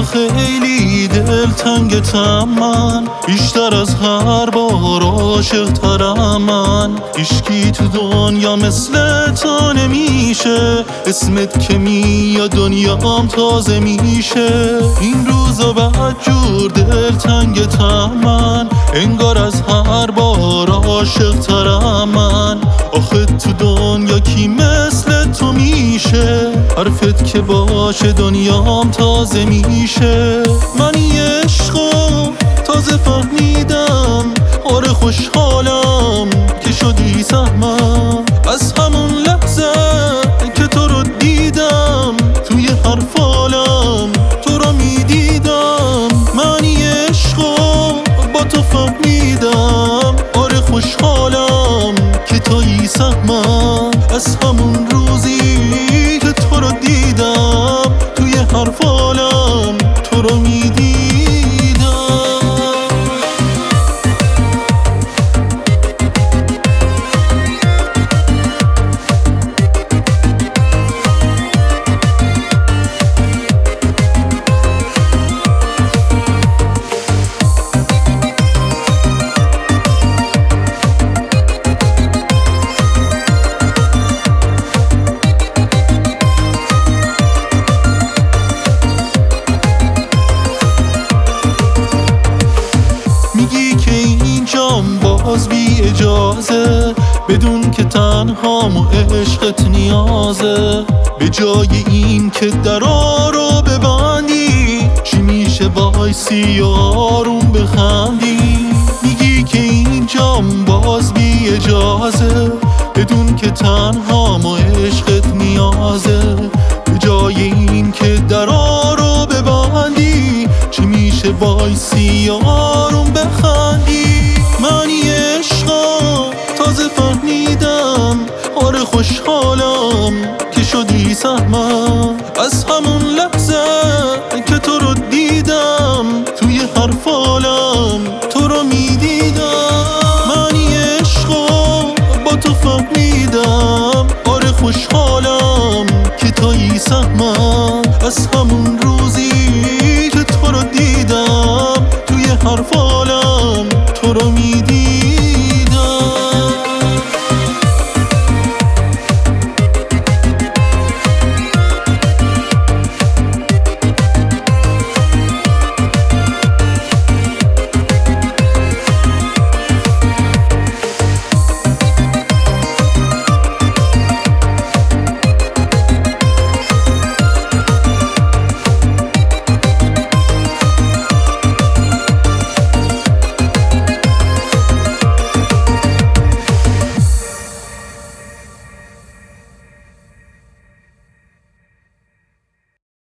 خیلی دلتنگتم من، بیشتر از هر بار عاشق ترم من. هیچکی تو دنیا مثل تو نمیشه، اسمت که میاد دنیام تازه میشه. این روزا بدجور دلتنگتم من، انگار از هر بار عاشق ترم من. آخه تو دنیا کی مثل تو میشه، حرفت که باشه دنیام تازه میشه. من عشقو تازه فهمیدم، آره خوشحالم که شدی سهمم. از همون لحظه که تو رو دیدم، توی هر فالم تو رو میدیدم. من عشقو با تو فهمیدم، آره خوشحالم که توی سهمم. از همون روزی که تو رو دیدم، توی هر فالم تو رو میدیدم. میگی که اینجام باز بی اجازه، بدون که تنهام و عشقت نیازه. به جای این که درا رو ببندی، چی میشه وایسی آروم بخندی؟ میگی که اینجام باز بی اجازه، بدون که تنهام و عشقت نیازه. به جای این که درا رو ببندی، چی میشه وایسی آروم بخندی؟ من عشقا تازه فهمیدم، آره خوشحالم که شدی سهمم. از همون لحظه که تو رو دیدم، توی هر فالم تو رو میدیدم. من عشقا با تو فهمیدم، آره خوشحالم که توی سهمم. از همون